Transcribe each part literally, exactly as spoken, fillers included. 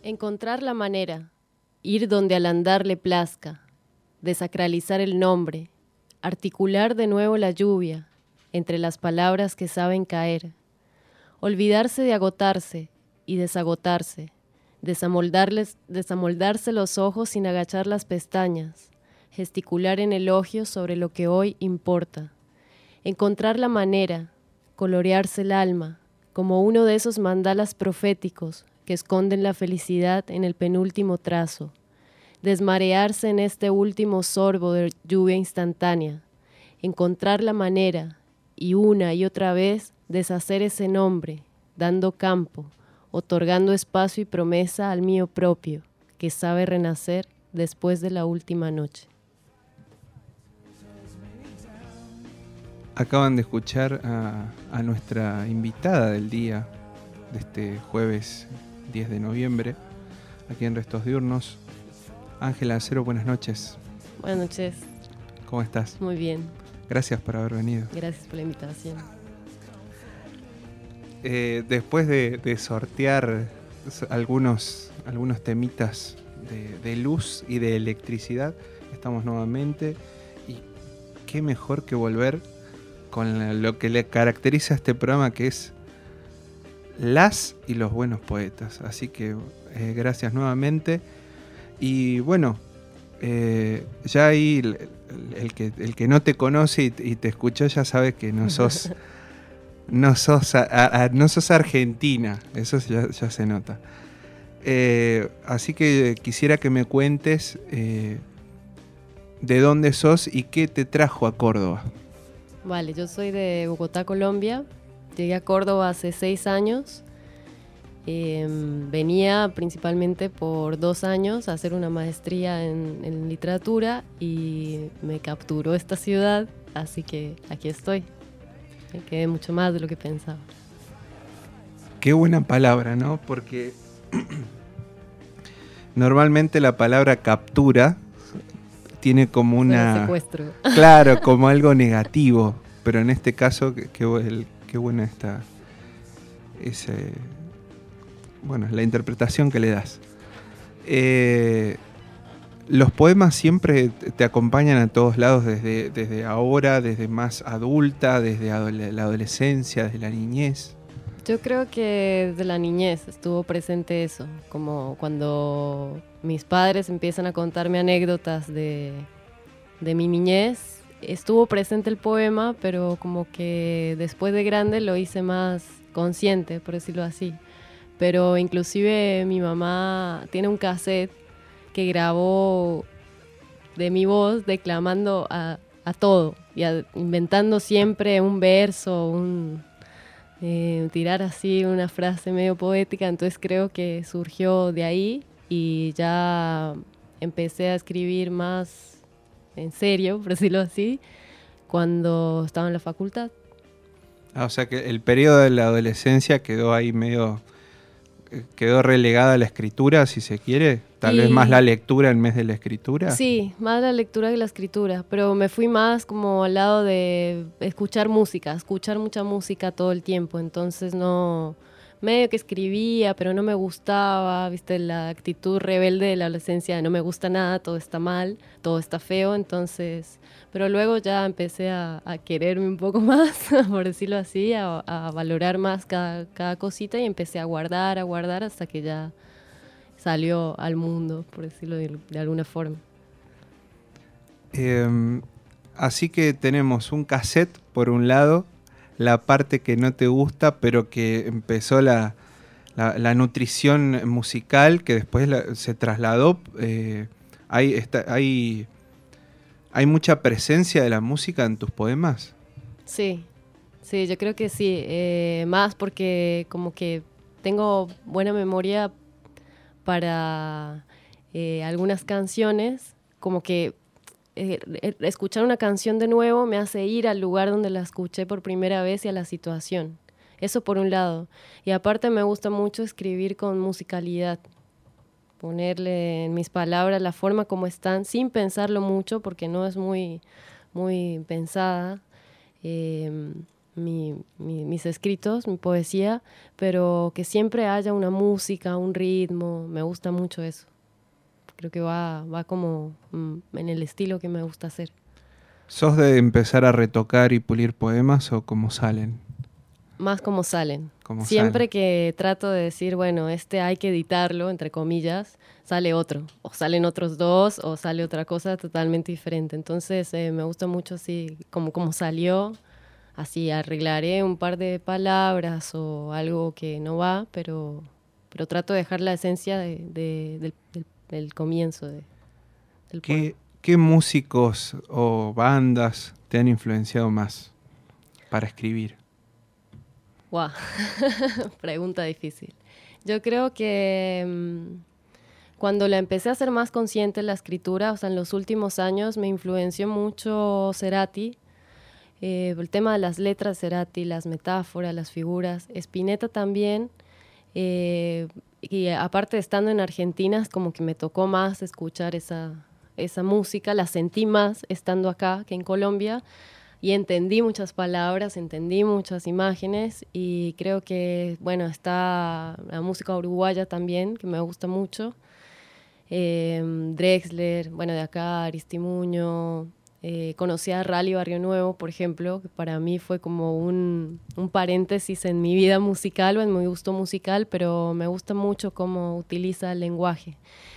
Encontrar la manera, ir donde al andar le plazca, desacralizar el nombre, articular de nuevo la lluvia entre las palabras que saben caer, olvidarse de agotarse y desagotarse, desamoldarles, desamoldarse los ojos sin agachar las pestañas, gesticular en elogios sobre lo que hoy importa, encontrar la manera, colorearse el alma, como uno de esos mandalas proféticos que esconden la felicidad en el penúltimo trazo, desmarearse en este último sorbo de lluvia instantánea, encontrar la manera y una y otra vez deshacer ese nombre, dando campo, otorgando espacio y promesa al mío propio, que sabe renacer después de la última noche. Acaban de escuchar a, a nuestra invitada del día, de este jueves diez de noviembre, aquí en Restos Diurnos. Ángela Acero, buenas noches. Buenas noches. ¿Cómo estás? Muy bien. Gracias por haber venido. Gracias por la invitación. Eh, después de, de sortear algunos, algunos temitas de, de luz y de electricidad, estamos nuevamente, y qué mejor que volver con lo que le caracteriza a este programa, que es las y los buenos poetas. Así que eh, gracias nuevamente. Y bueno, eh, ya ahí el, el, que, el que no te conoce y, y te escuchó ya sabe que no sos, no sos, a, a, no sos argentina, eso ya, ya se nota. Eh, así que quisiera que me cuentes eh, de dónde sos y qué te trajo a Córdoba. Vale, yo soy de Bogotá, Colombia. Llegué a Córdoba hace seis años. Eh, venía principalmente por dos años a hacer una maestría en, en literatura y me capturó esta ciudad, así que aquí estoy. Me quedé mucho más de lo que pensaba. Qué buena palabra, ¿no? Porque normalmente la palabra captura tiene como una... secuestro. Claro, como algo negativo, pero en este caso, qué, qué, qué buena está ese... Bueno, la interpretación que le das. Eh, los poemas siempre te acompañan a todos lados, desde, desde ahora, desde más adulta, desde adole- la adolescencia, desde la niñez. Yo creo que desde la niñez estuvo presente eso, como cuando mis padres empiezan a contarme anécdotas de, de mi niñez, estuvo presente el poema, pero como que después de grande lo hice más consciente, por decirlo así. Pero inclusive mi mamá tiene un cassette que grabó de mi voz declamando a, a todo, y a, inventando siempre un verso, un, eh, tirar así una frase medio poética. Entonces creo que surgió de ahí y ya empecé a escribir más en serio, por decirlo así, cuando estaba en la facultad. Ah, o sea que el periodo de la adolescencia quedó ahí medio... quedó relegada a la escritura, si se quiere, tal y, vez más la lectura en vez de la escritura. Sí, más la lectura que la escritura, pero me fui más como al lado de escuchar música, escuchar mucha música todo el tiempo, entonces no, medio que escribía, pero no me gustaba, viste, la actitud rebelde de la adolescencia, no me gusta nada, todo está mal, todo está feo, entonces, pero luego ya empecé a, a quererme un poco más, por decirlo así, a, a valorar más cada, cada cosita y empecé a guardar, a guardar hasta que ya salió al mundo, por decirlo de, de alguna forma. Eh, así que tenemos un cassette por un lado, la parte que no te gusta, pero que empezó la, la, la nutrición musical, que después la, se trasladó. Eh, hay, está, hay, ¿Hay mucha presencia de la música en tus poemas? Sí, sí, yo creo que sí. Eh, más porque como que tengo buena memoria para eh, algunas canciones, como que eh, escuchar una canción de nuevo me hace ir al lugar donde la escuché por primera vez y a la situación. Eso por un lado. Y aparte me gusta mucho escribir con musicalidad, ponerle en mis palabras la forma como están, sin pensarlo mucho, porque no es muy, muy pensada. Eh, mi, mi, mis escritos, mi poesía, pero que siempre haya una música, un ritmo, me gusta mucho eso. Creo que va, va como mm, en el estilo que me gusta hacer. ¿Sos de empezar a retocar y pulir poemas o cómo salen? Más como salen. Como Siempre salen. que trato de decir, bueno, este hay que editarlo, entre comillas, sale otro. O salen otros dos, o sale otra cosa totalmente diferente. Entonces eh, me gusta mucho así, como, como salió. Así arreglaré un par de palabras o algo que no va, pero, pero trato de dejar la esencia de, de, del, del, del comienzo de, del poema. ¿Qué, ¿Qué músicos o bandas te han influenciado más para escribir? Wow, pregunta difícil. Yo creo que mmm, cuando la empecé a ser más consciente la escritura, o sea, en los últimos años me influenció mucho Cerati, eh, el tema de las letras de Cerati, las metáforas, las figuras, Spinetta también, eh, y aparte de estando en Argentina, es como que me tocó más escuchar esa, esa música, la sentí más estando acá que en Colombia. Y entendí muchas palabras, entendí muchas imágenes y creo que, bueno, está la música uruguaya también, que me gusta mucho. Eh, Drexler, bueno, de acá, Aristimuño. Eh, conocí a Rally Barrio Nuevo, por ejemplo, que para mí fue como un, un paréntesis en mi vida musical o en mi gusto musical, pero me gusta mucho cómo utiliza el lenguaje.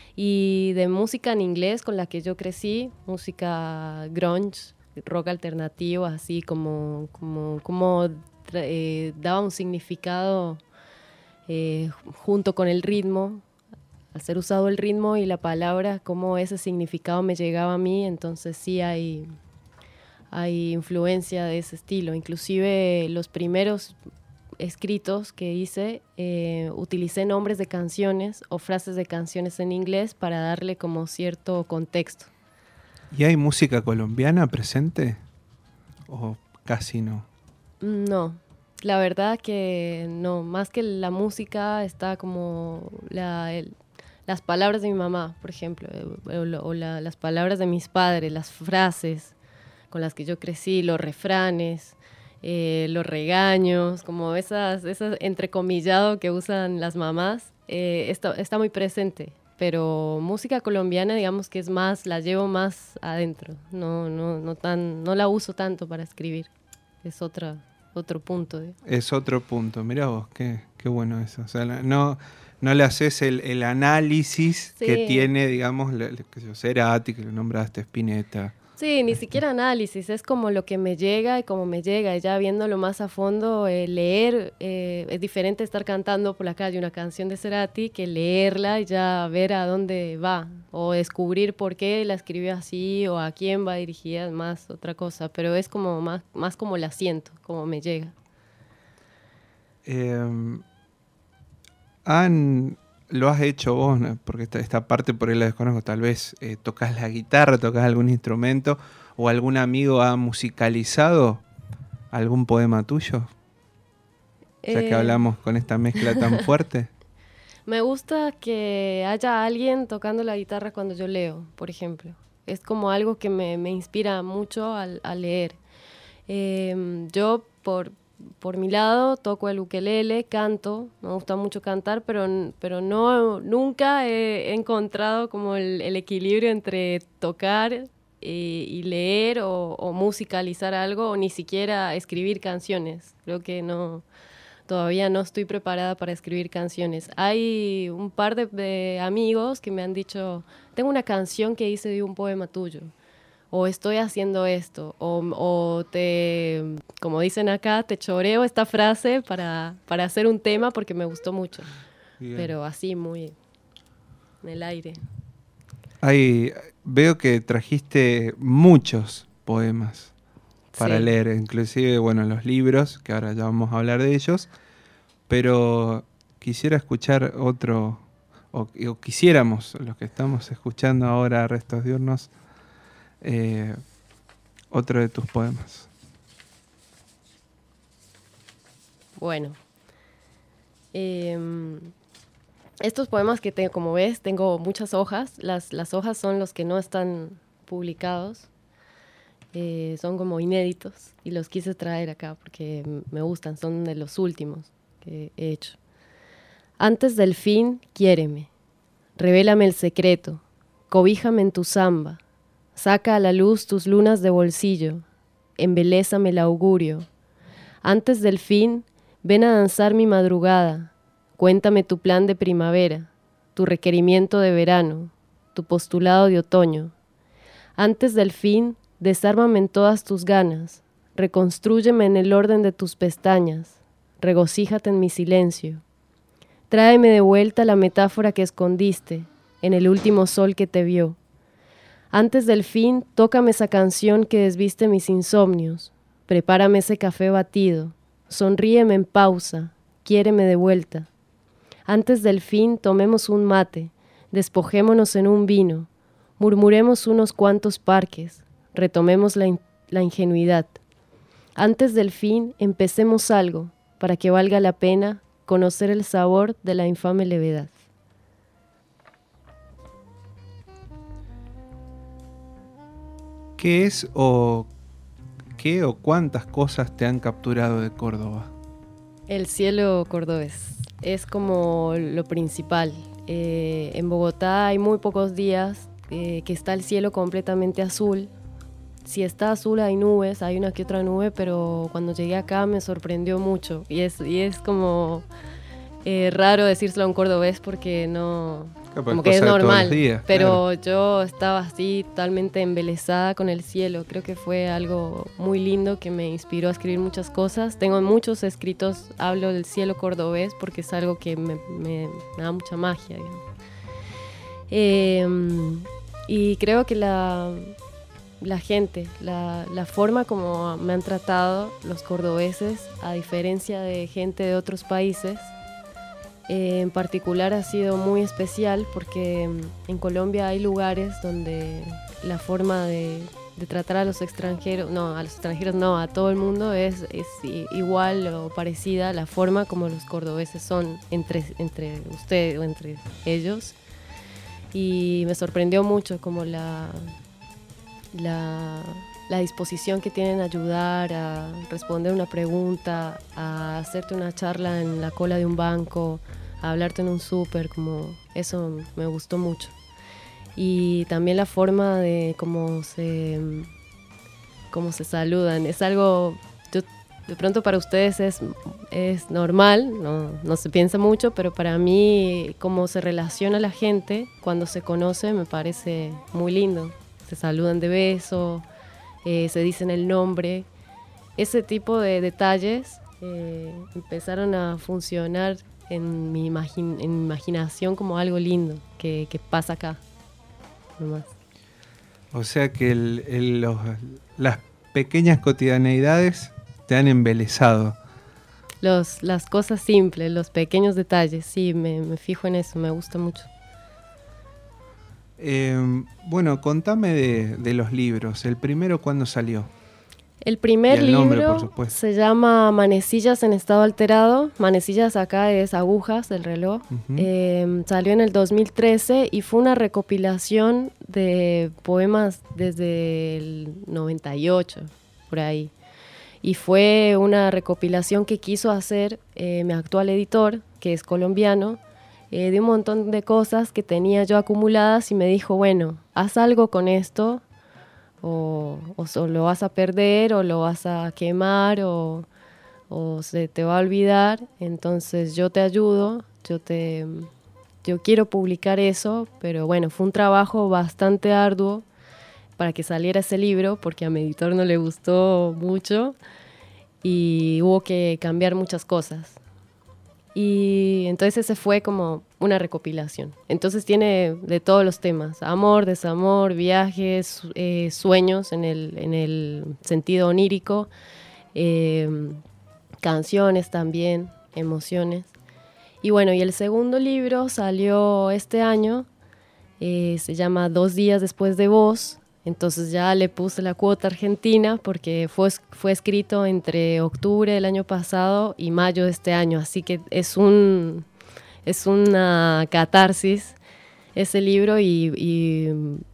Y de música en inglés con la que yo crecí, música grunge, rock alternativo, así como, como, como eh, daba un significado eh, junto con el ritmo, al ser usado el ritmo y la palabra, cómo ese significado me llegaba a mí, entonces sí hay, hay influencia de ese estilo. Inclusive los primeros escritos que hice, eh, utilicé nombres de canciones o frases de canciones en inglés para darle como cierto contexto. ¿Y hay música colombiana presente? ¿O casi no? No, la verdad que no. Más que la música está como la, el, las palabras de mi mamá, por ejemplo, o, o la, las palabras de mis padres, las frases con las que yo crecí, los refranes, eh, los regaños, como esas, esas entrecomillado que usan las mamás, eh, está, está muy presente. Pero música colombiana, digamos que es más, la llevo más adentro, no, no, no, tan, no la uso tanto para escribir, es otra, otro punto. ¿eh? Es otro punto, mirá vos, qué, qué bueno eso. O sea, no, no le haces el, el análisis Sí. que tiene, digamos, le, le, que yo, Cerati, que lo nombraste, Spinetta. Sí, ni siquiera análisis, es como lo que me llega y como me llega, y ya viéndolo más a fondo, eh, leer, eh, es diferente estar cantando por la calle una canción de Cerati que leerla y ya ver a dónde va, o descubrir por qué la escribió así, o a quién va dirigida, más otra cosa, pero es como más, más como la siento, como me llega. Eh, han... Lo has hecho vos, ¿no? Porque esta, esta parte por ahí la desconozco. Tal vez eh, tocas la guitarra, tocas algún instrumento o algún amigo ha musicalizado algún poema tuyo. Eh... Ya que hablamos con esta mezcla tan fuerte. Me gusta que haya alguien tocando la guitarra cuando yo leo, por ejemplo. Es como algo que me, me inspira mucho al, al leer. Eh, yo, por... Por mi lado, toco el ukelele, canto, me gusta mucho cantar, pero, pero no, nunca he encontrado como el, el equilibrio entre tocar eh, y leer o, o musicalizar algo, o ni siquiera escribir canciones. Creo que no, todavía no estoy preparada para escribir canciones. Hay un par de, de amigos que me han dicho, tengo una canción que hice de un poema tuyo. O estoy haciendo esto, o, o te, como dicen acá, te choreo esta frase para, para hacer un tema porque me gustó mucho. Bien. Pero así, muy en el aire. Hay, veo que trajiste muchos poemas para sí. leer, inclusive, bueno, los libros, que ahora ya vamos a hablar de ellos, pero quisiera escuchar otro, o, o quisiéramos, los que estamos escuchando ahora, Restos Diurnos, Eh, otro de tus poemas. Bueno, eh, estos poemas que tengo, como ves, tengo muchas hojas. Las, las hojas son los que no están publicados. Eh, son como inéditos y los quise traer acá porque me gustan, son de los últimos que he hecho. Antes del fin, quiéreme, revélame el secreto, cobíjame en tu samba, saca a la luz tus lunas de bolsillo, embelésame el augurio. Antes del fin, ven a danzar mi madrugada, cuéntame tu plan de primavera, tu requerimiento de verano, tu postulado de otoño. Antes del fin, desármame en todas tus ganas, reconstrúyeme en el orden de tus pestañas, regocíjate en mi silencio. Tráeme de vuelta la metáfora que escondiste en el último sol que te vio. Antes del fin, tócame esa canción que desviste mis insomnios, prepárame ese café batido, sonríeme en pausa, quiéreme de vuelta. Antes del fin, tomemos un mate, despojémonos en un vino, murmuremos unos cuantos parques, retomemos la, in- la ingenuidad. Antes del fin, empecemos algo para que valga la pena conocer el sabor de la infame levedad. ¿Qué es o qué o cuántas cosas te han capturado de Córdoba? El cielo cordobés es como lo principal. Eh, en Bogotá hay muy pocos días eh, que está el cielo completamente azul. Si está azul hay nubes, hay una que otra nube, pero cuando llegué acá me sorprendió mucho. Y es, y es como eh, raro decírselo a un cordobés porque no... Capaz como que es cosa de todos normal, los días, pero claro. yo estaba así totalmente embelesada con el cielo. Creo que fue algo muy lindo que me inspiró a escribir muchas cosas. Tengo muchos escritos, hablo del cielo cordobés porque es algo que me, me, me da mucha magia. Eh, y creo que la, la gente, la, la forma como me han tratado los cordobeses, a diferencia de gente de otros países, Eh, en particular ha sido muy especial porque en Colombia hay lugares donde la forma de, de tratar a los extranjeros, no, a los extranjeros no, a todo el mundo es, es igual o parecida a la forma como los cordobeses son entre, entre ustedes o entre ellos. Y me sorprendió mucho como la, la, la disposición que tienen a ayudar, a responder una pregunta, a hacerte una charla en la cola de un banco, a hablarte en un súper, como eso me gustó mucho. Y también la forma de cómo se, cómo se saludan, es algo, yo, de pronto para ustedes es, es normal, no, no se piensa mucho, pero para mí cómo se relaciona la gente cuando se conoce me parece muy lindo. Se saludan de beso, eh, se dicen el nombre. Ese tipo de detalles eh, empezaron a funcionar en mi, imagin- en mi imaginación como algo lindo que, que pasa acá, nomás. O sea que el, el, los, las pequeñas cotidianeidades te han embelesado. Los, las cosas simples, los pequeños detalles, sí, me, me fijo en eso, me gusta mucho. Eh, bueno, contame de, de los libros. ¿El primero cuándo salió? El primer Y el nombre, libro por supuesto. se llama Manecillas en estado alterado. Manecillas acá es agujas del reloj. Uh-huh. Eh, salió en el dos mil trece y fue una recopilación de poemas desde el noventa y ocho, por ahí. Y fue una recopilación que quiso hacer eh, mi actual editor, que es colombiano, eh, de un montón de cosas que tenía yo acumuladas y me dijo, bueno, haz algo con esto. O, o, o lo vas a perder o lo vas a quemar o, o se te va a olvidar, entonces yo te ayudo, yo te yo quiero publicar eso, pero bueno, fue un trabajo bastante arduo para que saliera ese libro porque a mi editor no le gustó mucho y hubo que cambiar muchas cosas. Y entonces ese fue como una recopilación. Entonces tiene de todos los temas, amor, desamor, viajes, eh, sueños en el, en el sentido onírico, eh, canciones también, emociones. Y bueno, y el segundo libro salió este año, eh, se llama Dos días después de vos. Entonces ya le puse la cuota argentina porque fue, fue escrito entre octubre del año pasado y mayo de este año. Así que es, un, es una catarsis ese libro y, y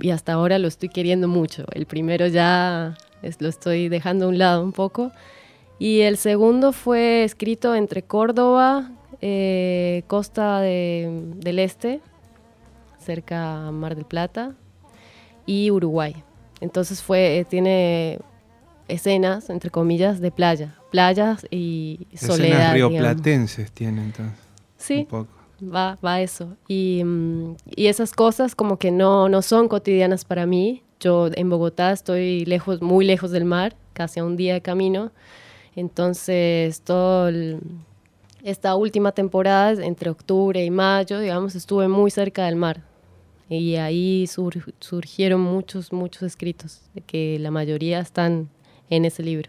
y hasta ahora lo estoy queriendo mucho. El primero ya es, lo estoy dejando a un lado un poco. Y el segundo fue escrito entre Córdoba, eh, costa de, del este, cerca a Mar del Plata, y Uruguay. Entonces fue, tiene escenas, entre comillas, de playa. Playas y soledad. Escenas rioplatenses tiene entonces. Sí, un poco. va, va eso. Y, y esas cosas como que no, no son cotidianas para mí. Yo en Bogotá estoy lejos, muy lejos del mar, casi a un día de camino. Entonces, todo el, esta última temporada, entre octubre y mayo, digamos, estuve muy cerca del mar. Y ahí sur, surgieron muchos, muchos escritos, de que la mayoría están en ese libro.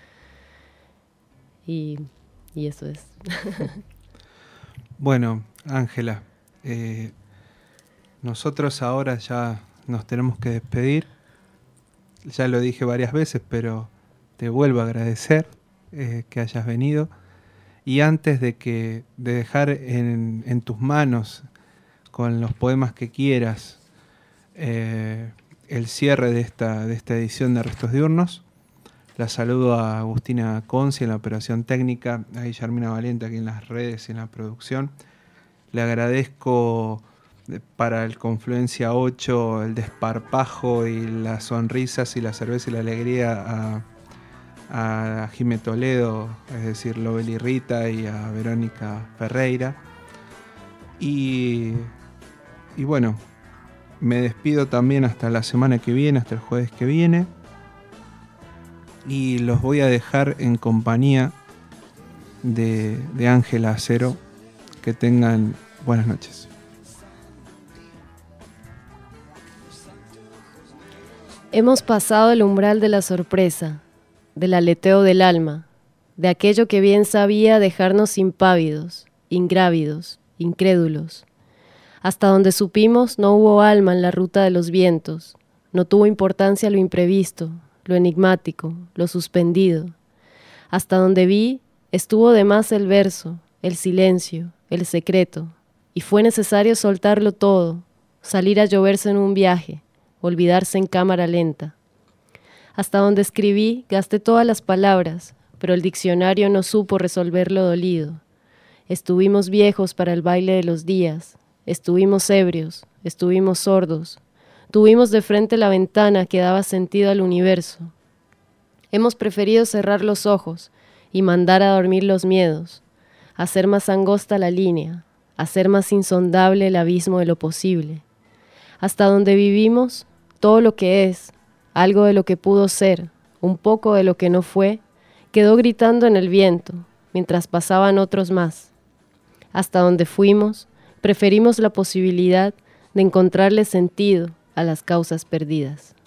Y, y eso es. Bueno, Ángela, eh, nosotros ahora ya nos tenemos que despedir. Ya lo dije varias veces, pero te vuelvo a agradecer eh, que hayas venido. Y antes de, que, de dejar en, en tus manos, con los poemas que quieras, eh, el cierre de esta, de esta edición de Restos Diurnos, la saludo a Agustina Conci en la operación técnica, a Guillermina Valiente aquí en las redes y en la producción. Le agradezco para el Confluencia ocho el desparpajo y las sonrisas y la cerveza y la alegría a, a Jimé Toledo, es decir, Lobeli Rita, y a Verónica Ferreira. Y, y bueno, me despido también hasta la semana que viene, hasta el jueves que viene. Y los voy a dejar en compañía de, de Ángela Acero. Que tengan buenas noches. Hemos pasado el umbral de la sorpresa, del aleteo del alma, de aquello que bien sabía dejarnos impávidos, ingrávidos, incrédulos. Hasta donde supimos no hubo alma en la ruta de los vientos, no tuvo importancia lo imprevisto, lo enigmático, lo suspendido. Hasta donde vi, estuvo de más el verso, el silencio, el secreto, y fue necesario soltarlo todo, salir a lloverse en un viaje, olvidarse en cámara lenta. Hasta donde escribí, gasté todas las palabras, pero el diccionario no supo resolver lo dolido. Estuvimos viejos para el baile de los días, estuvimos ebrios, estuvimos sordos, tuvimos de frente la ventana que daba sentido al universo. Hemos preferido cerrar los ojos y mandar a dormir los miedos, hacer más angosta la línea, hacer más insondable el abismo de lo posible. Hasta donde vivimos, todo lo que es, algo de lo que pudo ser, un poco de lo que no fue, quedó gritando en el viento, mientras pasaban otros más. Hasta donde fuimos, preferimos la posibilidad de encontrarle sentido a las causas perdidas.